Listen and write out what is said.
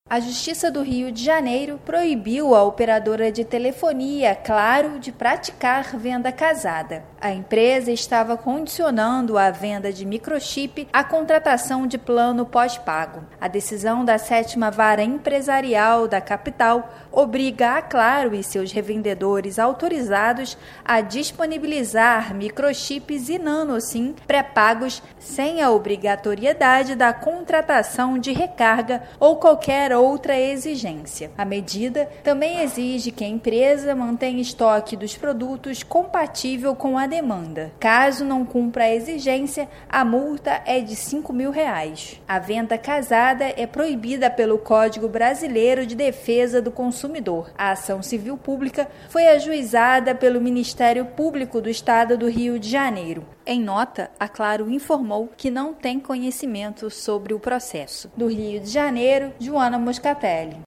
A Justiça do Rio de Janeiro proibiu a operadora de telefonia Claro de praticar venda casada. A empresa estava condicionando a venda de microchip à contratação de plano pós-pago. A decisão da 7ª Vara Empresarial da capital obriga a Claro e seus revendedores autorizados a disponibilizar microchips e nanoSIM pré-pagos sem a obrigatoriedade da contratação de recarga ou qualquer outra exigência. A medida também exige que a empresa mantenha estoque dos produtos compatível com a demanda. Caso não cumpra a exigência, a multa é de R$5.000. A venda casada é proibida pelo Código Brasileiro de Defesa do Consumidor. A ação civil pública foi ajuizada pelo Ministério Público do Estado do Rio de Janeiro. Em nota, a Claro informou que não tem conhecimento sobre o processo. Do Rio de Janeiro, Joana Moscatelli.